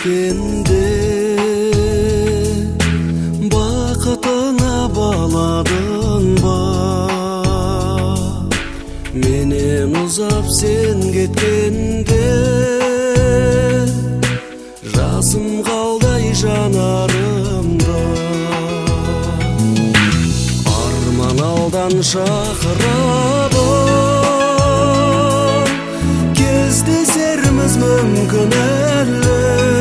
кеткенде бақытыңа баладың ба? Менен ұзап сен кеткенде жасым қалдай жанарымда. Арман алдан шақырады, кездесерміз мүмкін әлі.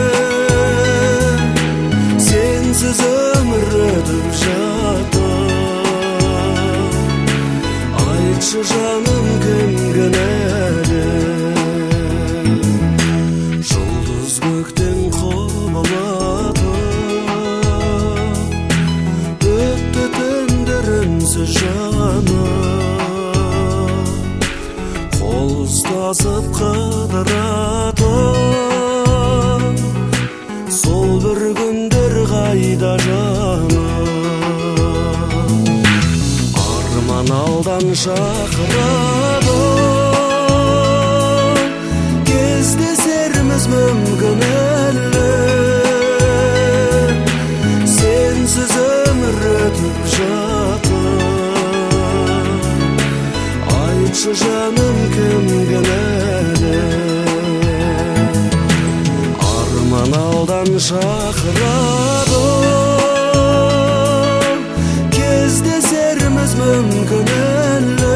Сенсіз өмір өтіп жатыр. Айтшы жаным, кім кінәлі? Жұлдыз көктен құбылады, өтті түндер үнсіз жаным. Қол ұстасып қыдырады, сол бір күндер қайда жаным? Арман алдан шақырады, кездесерміз мүмкін әлі. Сенсіз өмір өтіп жатыр. Айтшы жаным, кім кінәлі? Арман алдан шақырады, кездесерміз мүмкін әлі.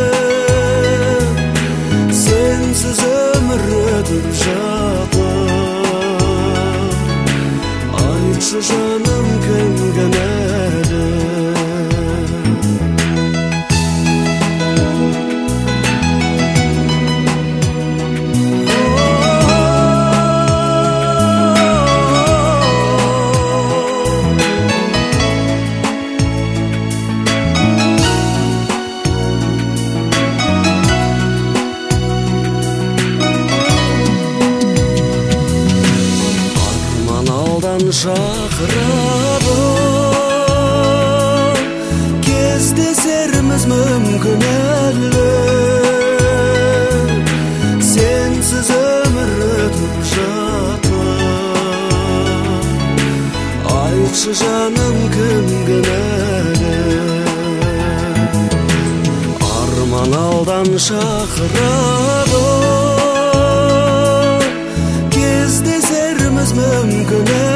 Сенсіз өмір өтіп жатыр. Айтшы жаным, кім кінәлі? Шақырады, кездесерміз мүмкін әлі. Сенсіз өмір өтіп жатыр. Айтшы жаным, кім кінәлі? Арман алдан шақырады, кездесерміз мүмкін әлі.